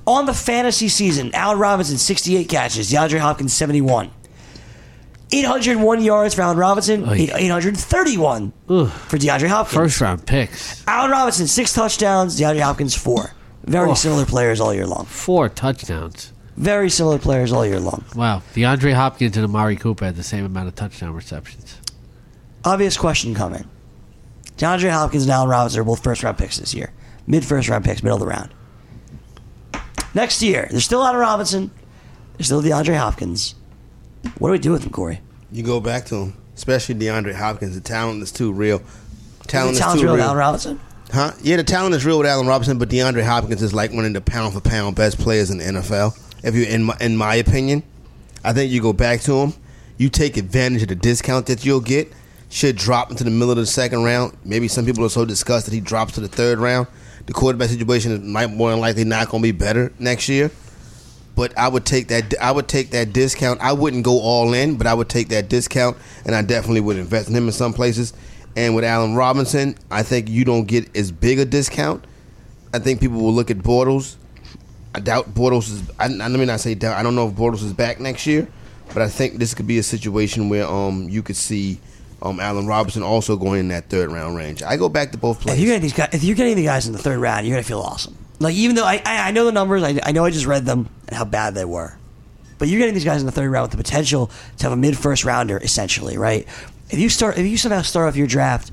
On the fantasy season, Allen Robinson, 68 catches. DeAndre Hopkins, 71. 801 yards for Allen Robinson. 831 for DeAndre Hopkins. First-round picks. Allen Robinson, 6 touchdowns. DeAndre Hopkins, 4. Very similar players all year long. 4 touchdowns. Very similar players all year long. Wow. DeAndre Hopkins and Amari Cooper had the same amount of touchdown receptions. Obvious question coming. DeAndre Hopkins and Allen Robinson are both first-round picks this year. Mid-first-round picks, middle of the round. Next year, there's still Allen Robinson. There's still DeAndre Hopkins. What do we do with him, Corey? You go back to him, especially DeAndre Hopkins. The talent is too real. Talent's real with Allen Robinson? Huh? Yeah, the talent is real with Allen Robinson, but DeAndre Hopkins is like one of the pound-for-pound best players in the NFL. If you, in my opinion, I think you go back to him. You take advantage of the discount that you'll get. Should drop into the middle of the second round. Maybe some people are so disgusted he drops to the third round. The quarterback situation is more than likely not going to be better next year. But I would take that. I would take that discount. I wouldn't go all in, but I would take that discount, and I definitely would invest in him in some places. And with Allen Robinson, I think you don't get as big a discount. I think people will look at Bortles. I doubt Bortles is. Let me not say doubt. I don't know if Bortles is back next year, but I think this could be a situation where you could see Allen Robinson also going in that third round range. I go back to both players. If you're getting the guys in the third round, you're gonna feel awesome. Like, even though I know the numbers, I know I just read them and how bad they were, but you're getting these guys in the third round with the potential to have a mid first rounder, essentially, right? If you somehow start off your draft,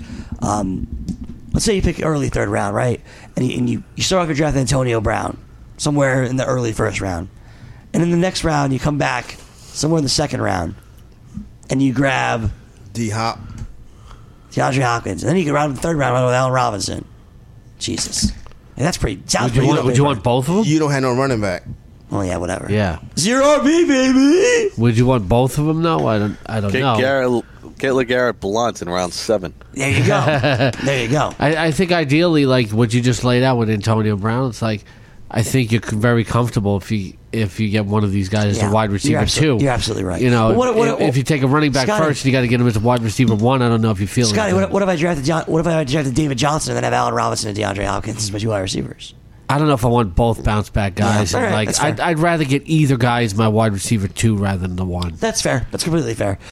let's say you pick early third round, right? And you start off your draft with Antonio Brown somewhere in the early first round, and in the next round you come back somewhere in the second round, and you grab D-Hop, DeAndre Hopkins, and then you get around the third round with Allen Robinson. Jesus. And that's pretty. Would you want both of them? You don't have no running back. Oh yeah, whatever. Yeah. 0 RB, baby. Would you want both of them? No, I don't know. Get LeGarrette Blount in round 7. There you go. There you go. I think ideally, like what you just laid out with Antonio Brown, it's like I think you're very comfortable if you get one of these guys as a wide receiver too. You're absolutely right. You know, if you take a running back first, you got to get him as a wide receiver 1. I don't know if you feel Scotty. What if I drafted David Johnson and then have Allen Robinson and DeAndre Hopkins as my 2 wide receivers? I don't know if I want both bounce back guys. Yeah, right, I'd rather get either guy as my wide receiver 2 rather than the 1. That's fair. That's completely fair.